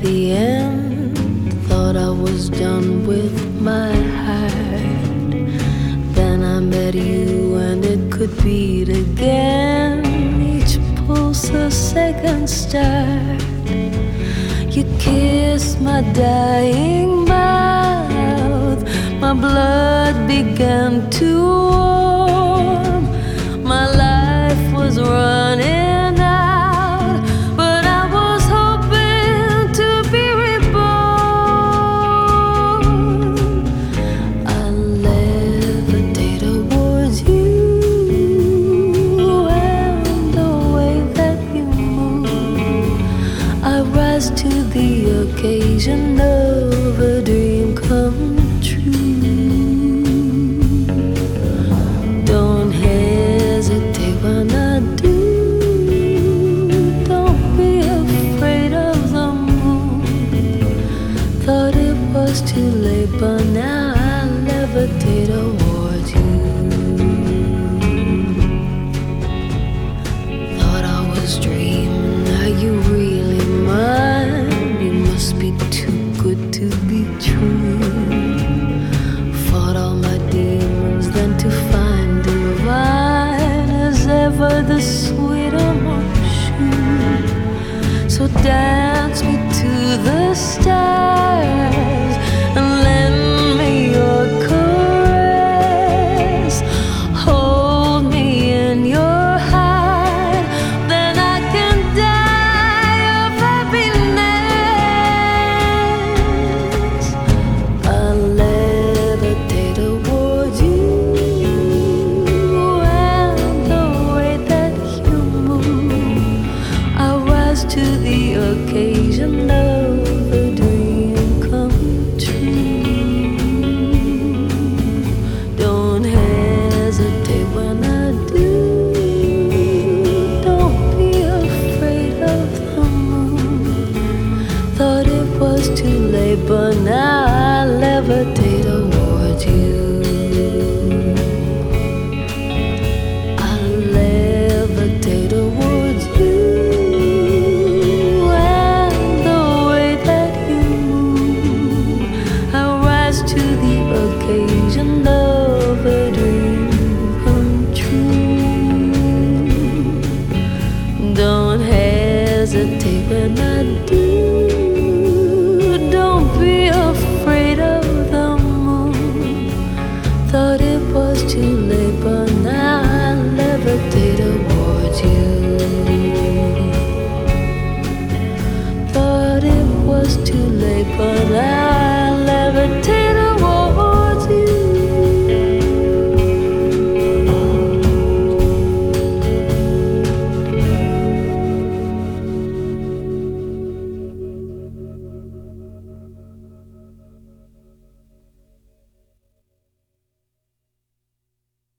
the end, thought I was done with my heart. Then I met you and it could beat again, each pulse a second start. You kissed my dying mouth, my blood began to warm, my life was running out, but I was hoping to be reborn. I levitate towards you, and the way that you move, I rise to the occasion of a dream come true. Don't hesitate when I do. Don't be afraid of the moon. Thought it was too late, but now